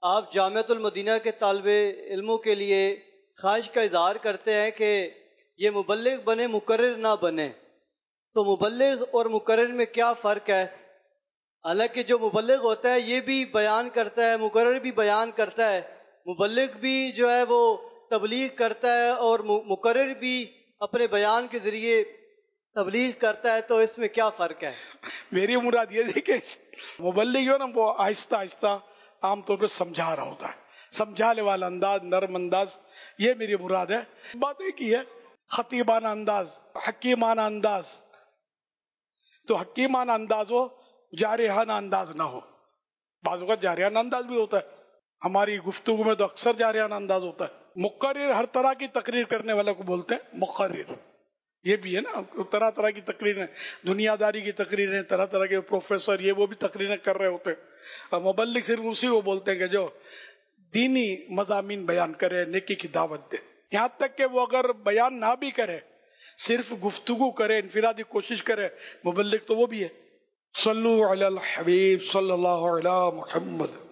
آپ جامعۃ المدینہ کے طالب علموں کے لیے خواہش کا اظہار کرتے ہیں کہ یہ مبلغ بنے مقرر نہ بنے، تو مبلغ اور مقرر میں کیا فرق ہے؟ حالانکہ جو مبلغ ہوتا ہے یہ بھی بیان کرتا ہے، مقرر بھی بیان کرتا ہے، مبلغ بھی جو ہے وہ تبلیغ کرتا ہے اور مقرر بھی اپنے بیان کے ذریعے تبلیغ کرتا ہے، تو اس میں کیا فرق ہے؟ میری مراد یہ تھی کہ مبلغ جو ہے نا وہ آہستہ آہستہ عام طور پہ سمجھا رہا ہوتا ہے، سمجھانے والا انداز، نرم انداز، یہ میری مراد ہے۔ بات ایک ہی ہے، خطیبانہ انداز، حکیمانہ انداز، تو حکیمانہ انداز ہو، جارحانہ انداز نہ ہو۔ بعض اوقات جارحانہ انداز بھی ہوتا ہے، ہماری گفتگو میں تو اکثر جارحانہ انداز ہوتا ہے۔ مقرر ہر طرح کی تقریر کرنے والے کو بولتے ہیں مقرر، یہ بھی ہے نا، طرح طرح کی تقریریں، دنیا داری کی تقریریں، طرح طرح کے پروفیسر یہ وہ بھی تقریریں کر رہے ہوتے ہیں، اور مبلغ صرف اسی کو بولتے ہیں کہ جو دینی مضامین بیان کرے، نیکی کی دعوت دے۔ یہاں تک کہ وہ اگر بیان نہ بھی کرے، صرف گفتگو کرے، انفرادی کوشش کرے، مبلغ تو وہ بھی ہے۔ صلو علی الحبیب صلی اللہ علی محمد۔